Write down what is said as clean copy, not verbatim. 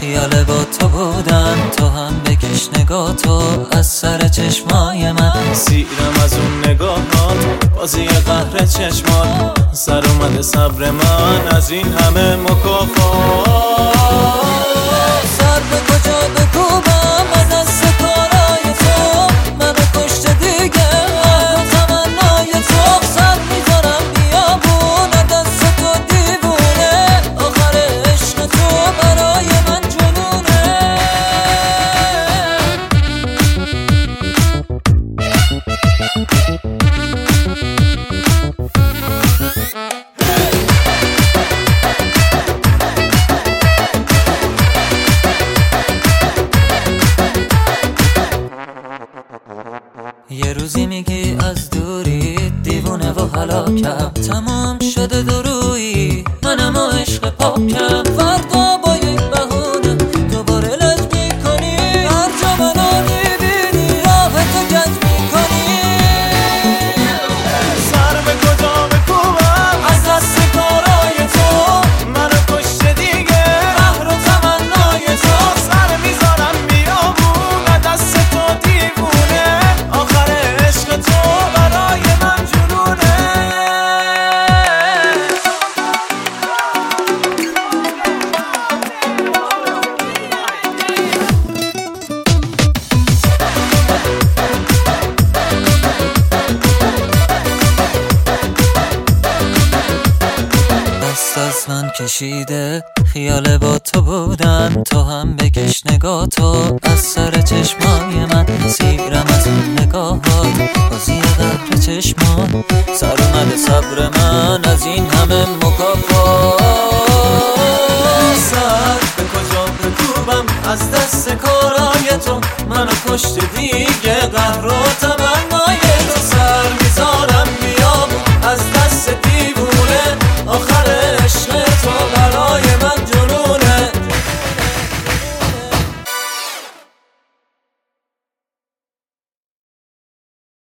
خیال با تو بودم، تو هم بکش نگاه تو از سر چشمای من. سیرم از اون نگاهات، بازی قهر چشمات، سر اومده صبر من از این همه مکافات. سر به کجا بکوبم از دست کارای تو، منو کشته دیگه تمنای تو. سر میذارم بیابون دست تو دیوونه، آخر عشق تو برای من جنونه. یه روزی میگی از دوری دیوونه و هلاکم، تمام شده درویی منم و عشق پاکم. فردا با یک بهونه دوباره لج میکنی، هر جا منو میبینی راه تو گج میکنی. سر به کجا بکوبم از دست کارای تو، منو کشته دیگه قهر و تمنای تو. سر میذارم بیابون دست تو دیوونه، آخر عشق تو برای من جنونه. دست از من کشیده خیال با تو بودم، تو هم بکش نگاه تو از سر چشمای من. سیرم از اون نگاهات، بازی قهر چشمات، سر اومده صبر من از این همه مکافات. سر به کجا بکوبم از دست کارای تو، منو کشته دیگه قهر و تمنای